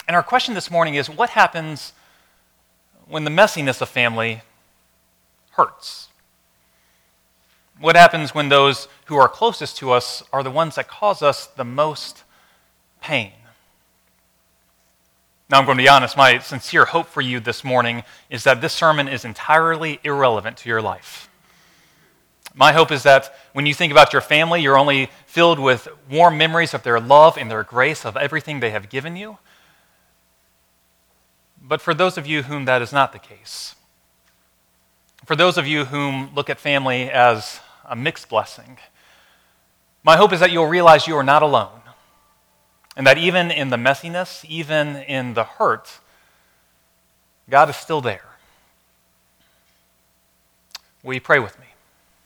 And our question this morning is, what happens when the messiness of family hurts? What happens when those who are closest to us are the ones that cause us the most pain? Now, I'm going to be honest, my sincere hope for you this morning is that this sermon is entirely irrelevant to your life. My hope is that when you think about your family, you're only filled with warm memories of their love and their grace, of everything they have given you. But for those of you whom that is not the case, for those of you whom look at family as a mixed blessing, my hope is that you'll realize you are not alone, and that even in the messiness, even in the hurt, God is still there. Will you pray with me?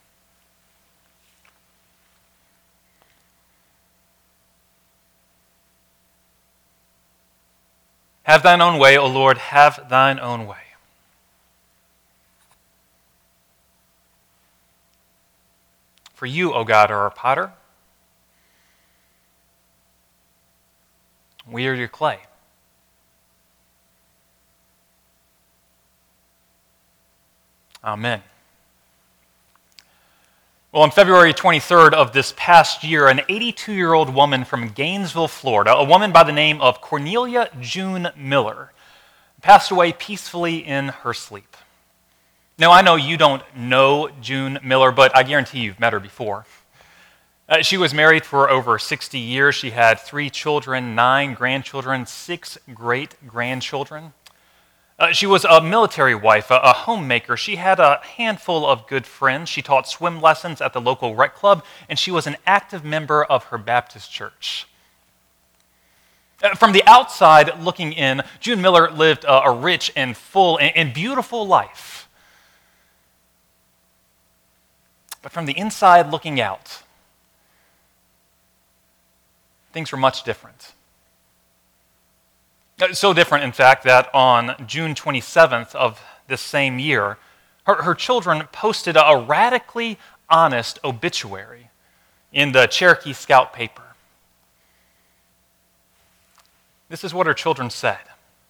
Have thine own way, O Lord, have thine own way. For you, O God, are our potter. We are your clay. Amen. Well, on February 23rd of this past year, an 82-year-old woman from Gainesville, Florida, a woman by the name of Cornelia June Miller, passed away peacefully in her sleep. Now, I know you don't know June Miller, but I guarantee you've met her before. She was married for over 60 years. She had 3 children, 9 grandchildren, 6 great-grandchildren. She was a military wife, a homemaker. She had a handful of good friends. She taught swim lessons at the local rec club, and she was an active member of her Baptist church. From the outside looking in, June Miller lived a rich and full and beautiful life. But from the inside looking out, things were much different. So different, in fact, that on June 27th of this same year, her children posted a radically honest obituary in the Cherokee Scout paper. This is what her children said.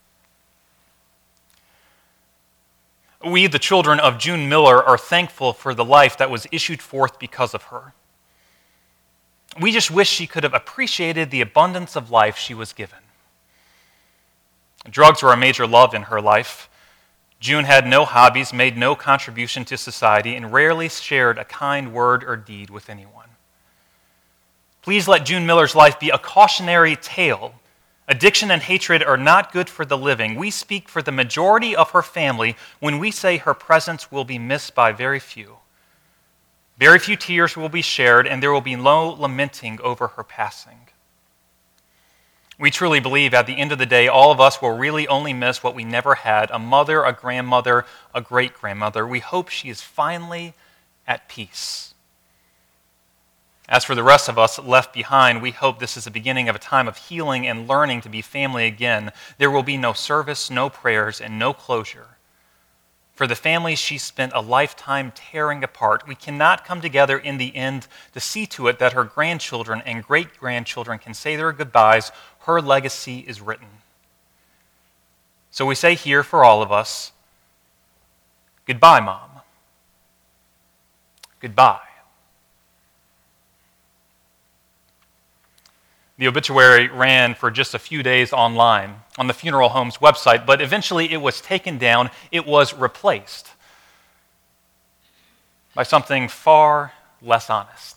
We, the children of June Miller, are thankful for the life that was issued forth because of her. We just wish she could have appreciated the abundance of life she was given. Drugs were a major love in her life. June had no hobbies, made no contribution to society, and rarely shared a kind word or deed with anyone. Please let June Miller's life be a cautionary tale. Addiction and hatred are not good for the living. We speak for the majority of her family when we say her presence will be missed by very few. Very few tears will be shared, and there will be no lamenting over her passing. We truly believe at the end of the day, all of us will really only miss what we never had, a mother, a grandmother, a great-grandmother. We hope she is finally at peace. As for the rest of us left behind, we hope this is the beginning of a time of healing and learning to be family again. There will be no service, no prayers, and no closure. For the families she spent a lifetime tearing apart, we cannot come together in the end to see to it that her grandchildren and great-grandchildren can say their goodbyes. Her legacy is written. So we say here for all of us, goodbye, Mom. Goodbye. The obituary ran for just a few days online on the funeral home's website, but eventually it was taken down. It was replaced by something far less honest.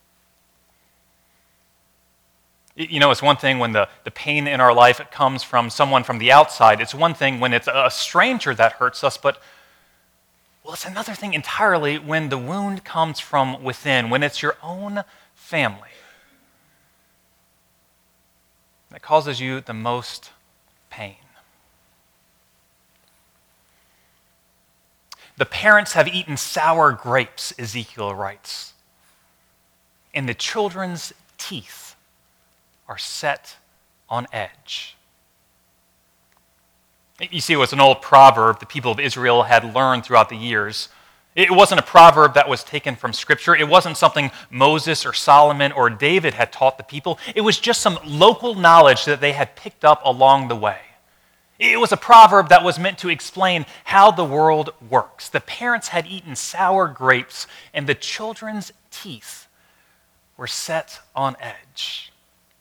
You know, it's one thing when the pain in our life comes from someone from the outside. It's one thing when it's a stranger that hurts us, but it's another thing entirely when the wound comes from within, when it's your own family that causes you the most pain. The parents have eaten sour grapes, Ezekiel writes, and the children's teeth are set on edge. You see, it was an old proverb the people of Israel had learned throughout the years. It wasn't a proverb that was taken from Scripture. It wasn't something Moses or Solomon or David had taught the people. It was just some local knowledge that they had picked up along the way. It was a proverb that was meant to explain how the world works. The parents had eaten sour grapes, and the children's teeth were set on edge.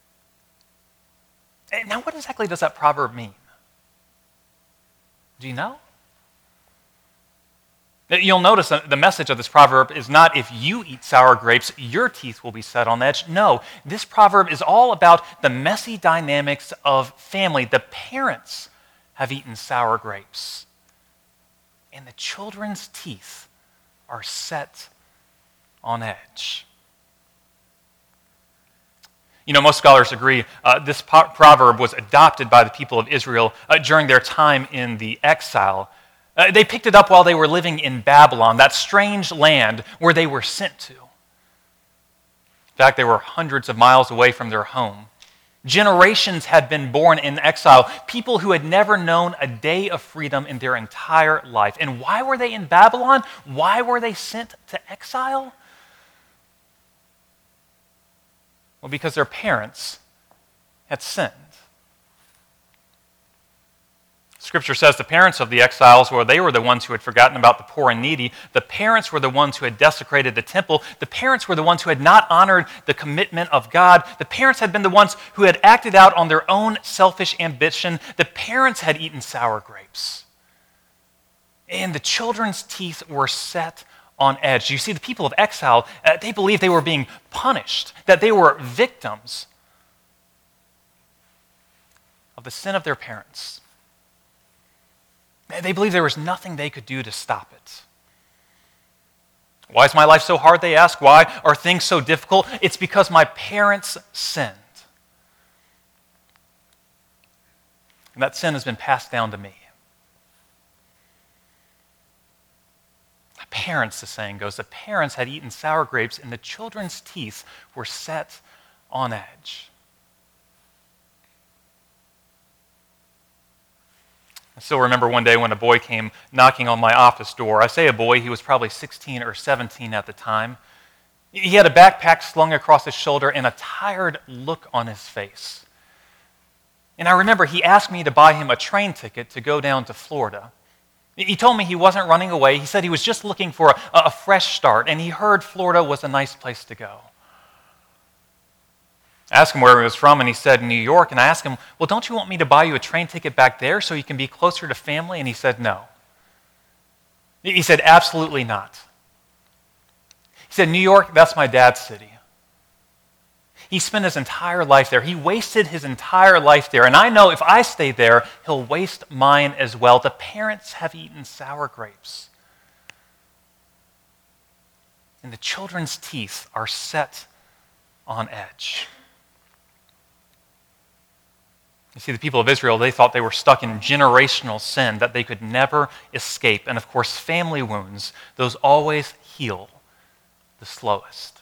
Now, what exactly does that proverb mean? Do you know? You'll notice the message of this proverb is not if you eat sour grapes, your teeth will be set on edge. No, this proverb is all about the messy dynamics of family. The parents have eaten sour grapes, and the children's teeth are set on edge. You know, most scholars agree this proverb was adopted by the people of Israel during their time in the exile. They picked it up while they were living in Babylon, that strange land where they were sent to. In fact, they were hundreds of miles away from their home. Generations had been born in exile, people who had never known a day of freedom in their entire life. And why were they in Babylon? Why were they sent to exile? Well, because their parents had sinned. Scripture says the parents of the exiles, well, they were the ones who had forgotten about the poor and needy. The parents were the ones who had desecrated the temple. The parents were the ones who had not honored the commitment of God. The parents had been the ones who had acted out on their own selfish ambition. The parents had eaten sour grapes. And the children's teeth were set on edge. You see, the people of exile, they believed they were being punished, that they were victims of the sin of their parents. They believed there was nothing they could do to stop it. Why is my life so hard, they ask? Why are things so difficult? It's because my parents sinned. And that sin has been passed down to me. The parents, the saying goes, the parents had eaten sour grapes and the children's teeth were set on edge. I still remember one day when a boy came knocking on my office door. I say a boy, he was probably 16 or 17 at the time. He had a backpack slung across his shoulder and a tired look on his face. And I remember he asked me to buy him a train ticket to go down to Florida. He told me he wasn't running away. He said he was just looking for a fresh start, and he heard Florida was a nice place to go. I asked him where he was from, and he said New York. And I asked him, well, don't you want me to buy you a train ticket back there so you can be closer to family? And he said no. He said, absolutely not. He said, New York, that's my dad's city. He spent his entire life there. He wasted his entire life there. And I know if I stay there, he'll waste mine as well. The parents have eaten sour grapes. And the children's teeth are set on edge. You see, the people of Israel, they thought they were stuck in generational sin that they could never escape. And of course, family wounds, those always heal the slowest.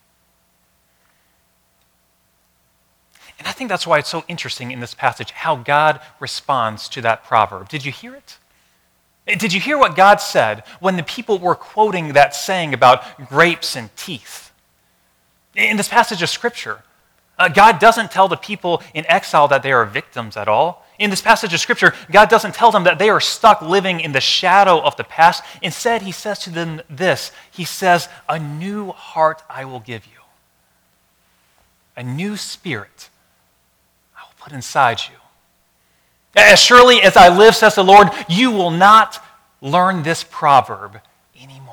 And I think that's why it's so interesting in this passage how God responds to that proverb. Did you hear it? Did you hear what God said when the people were quoting that saying about grapes and teeth? In this passage of Scripture, God doesn't tell the people in exile that they are victims at all. In this passage of Scripture, God doesn't tell them that they are stuck living in the shadow of the past. Instead, he says to them this. He says, a new heart I will give you. A new spirit I will put inside you. As surely as I live, says the Lord, you will not learn this proverb anymore.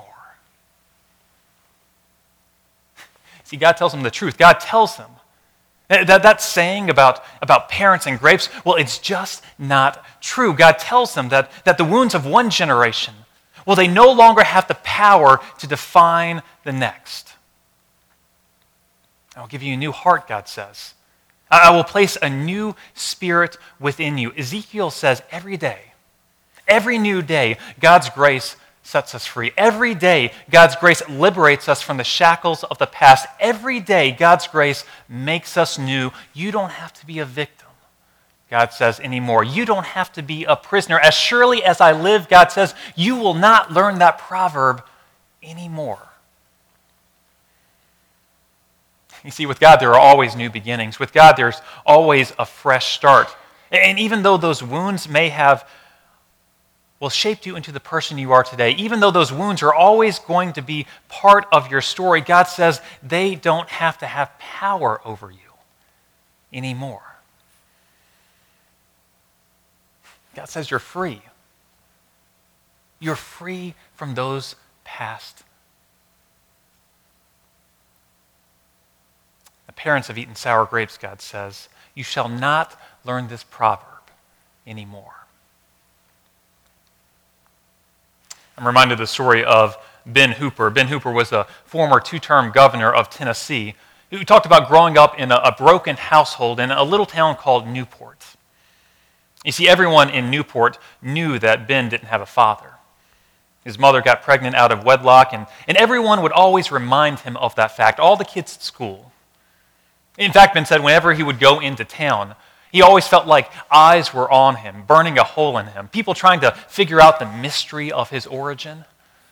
See, God tells them the truth. God tells them that saying about parents and grapes, well, it's just not true. God tells them that the wounds of one generation, well, they no longer have the power to define the next. I will give you a new heart, God says. I will place a new spirit within you. Ezekiel says every day, every new day, God's grace sets us free. Every day, God's grace liberates us from the shackles of the past. Every day, God's grace makes us new. You don't have to be a victim, God says, anymore. You don't have to be a prisoner. As surely as I live, God says, you will not learn that proverb anymore. You see, with God, there are always new beginnings. With God, there's always a fresh start. And even though those wounds may have, shaped you into the person you are today, even though those wounds are always going to be part of your story, God says they don't have to have power over you anymore. God says you're free. You're free from those past. The parents have eaten sour grapes, God says. You shall not learn this proverb anymore. I'm reminded of the story of Ben Hooper. Ben Hooper was a former two-term governor of Tennessee who talked about growing up in a broken household in a little town called Newport. You see, everyone in Newport knew that Ben didn't have a father. His mother got pregnant out of wedlock, and everyone would always remind him of that fact, all the kids at school. In fact, Ben said whenever he would go into town, he always felt like eyes were on him, burning a hole in him, people trying to figure out the mystery of his origin.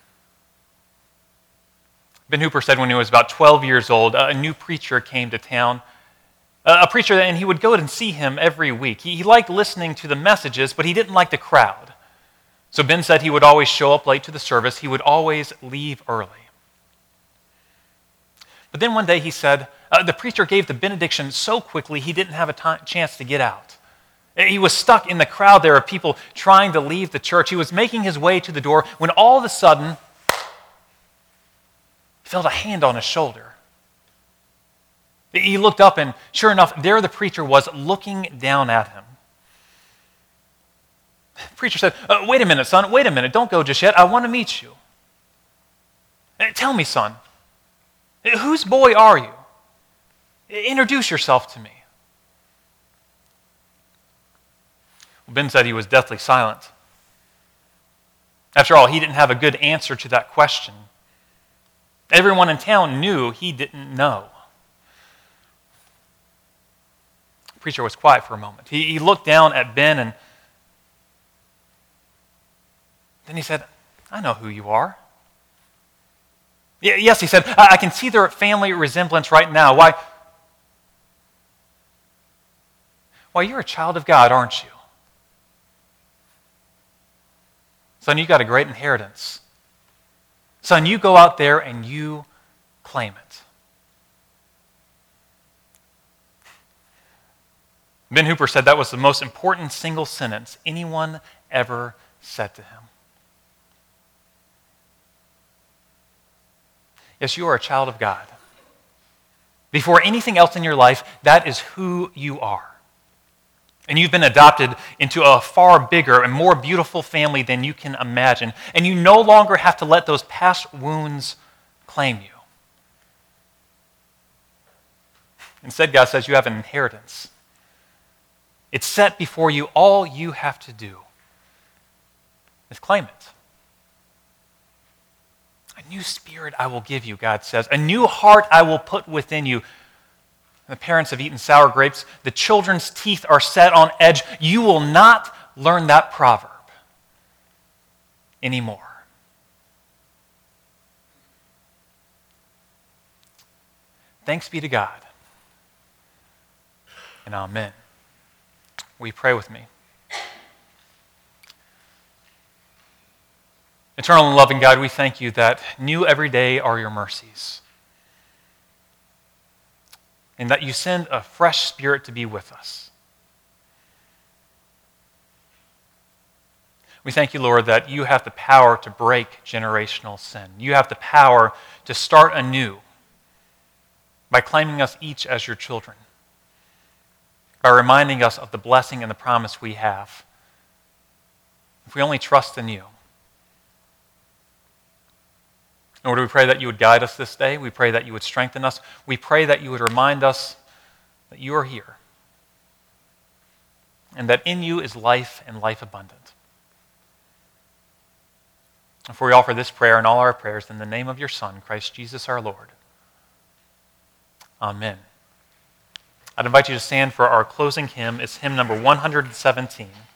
Ben Hooper said when he was about 12 years old, a new preacher came to town. A preacher, and he would go and see him every week. He liked listening to the messages, but he didn't like the crowd. So Ben said he would always show up late to the service. He would always leave early. But then one day he said, the preacher gave the benediction so quickly he didn't have a chance to get out. He was stuck in the crowd there of people trying to leave the church. He was making his way to the door when all of a sudden, he felt a hand on his shoulder. He looked up and sure enough, there the preacher was looking down at him. The preacher said, wait a minute, son, wait a minute, don't go just yet. I want to meet you. Tell me, son, whose boy are you? Introduce yourself to me. Ben said he was deathly silent. After all, he didn't have a good answer to that question. Everyone in town knew he didn't know. The preacher was quiet for a moment. He looked down at Ben and then he said, I know who you are. Yes, he said, I can see their family resemblance right now. Why, you're a child of God, aren't you? Son, you got a great inheritance. Son, you go out there and you claim it. Ben Hooper said that was the most important single sentence anyone ever said to him. Yes, you are a child of God. Before anything else in your life, that is who you are. And you've been adopted into a far bigger and more beautiful family than you can imagine. And you no longer have to let those past wounds claim you. Instead, God says you have an inheritance. It's set before you. All you have to do is claim it. A new spirit I will give you, God says. A new heart I will put within you. The parents have eaten sour grapes. The children's teeth are set on edge. You will not learn that proverb anymore. Thanks be to God. And amen. Will you pray with me? Eternal and loving God, we thank you that new every day are your mercies. And that you send a fresh spirit to be with us. We thank you, Lord, that you have the power to break generational sin. You have the power to start anew by claiming us each as your children, by reminding us of the blessing and the promise we have. If we only trust in you. Lord, we pray that you would guide us this day. We pray that you would strengthen us. We pray that you would remind us that you are here and that in you is life and life abundant. And for we offer this prayer and all our prayers in the name of your Son, Christ Jesus our Lord. Amen. I'd invite you to stand for our closing hymn. It's hymn number 117.